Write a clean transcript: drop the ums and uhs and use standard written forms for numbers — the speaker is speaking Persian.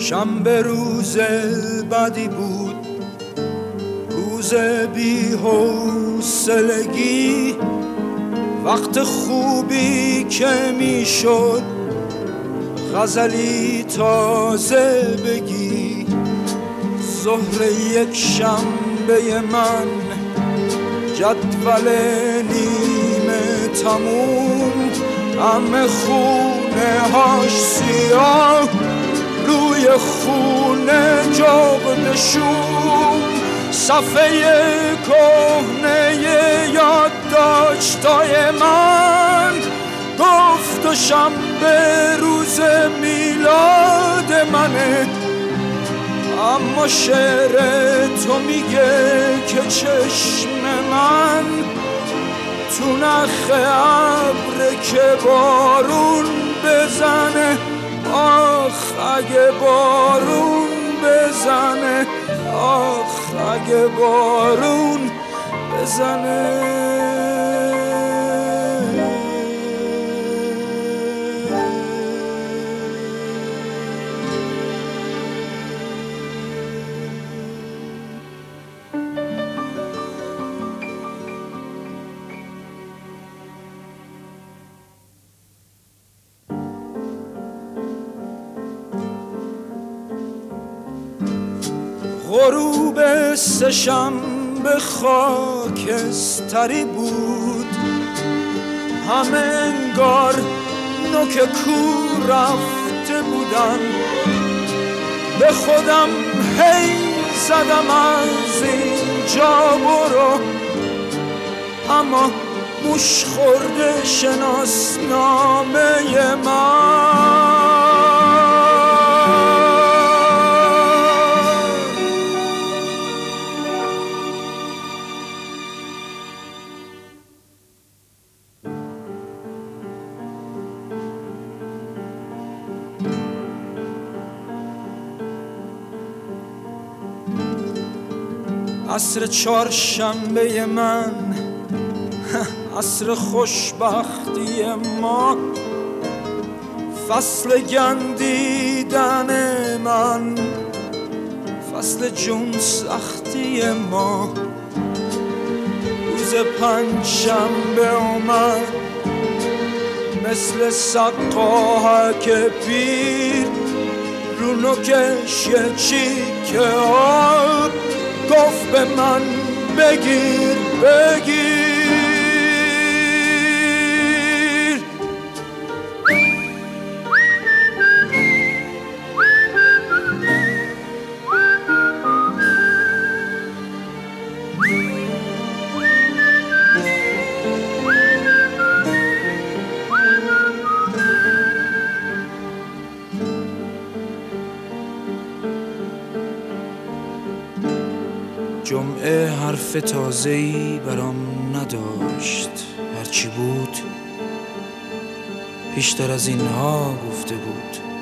شنبه روز بدی بود، روز بی حوصلگی، وقت خوبی که میشد غزلی تازه بگی. ظهر یک شنبه من، جدول نیمه تموم، همه خونه هاش سیاه، روی خونه جغد شوم، صفحه کهنه یادداشتای من گفت و شنبه روز میلاد منه. اما شعر تو میگه که چشم من تو نخ ابر که بارون بزنه. آخ اگه بارون بزنه، آخ اگه بارون بزنه. غروب سه‌شنبه خاکستری بود، همه انگار نوک کو رفته بودن. به خودم هی زدم از اینجا برو، اما موش خورده شناسنامه من. عصر چهارشنبه من، عصر خوشبختی ما، فصل گندیدن من، فصل جون سختی ما. روز پنجشنبه اومد مثل سقاهک پیر، رو نوکش یه چیک آب گفت به من بگیر بگیر. جمعه حرف تازه‌ای برام نداشت، هرچی بود پیشتر از اینها گفته بود.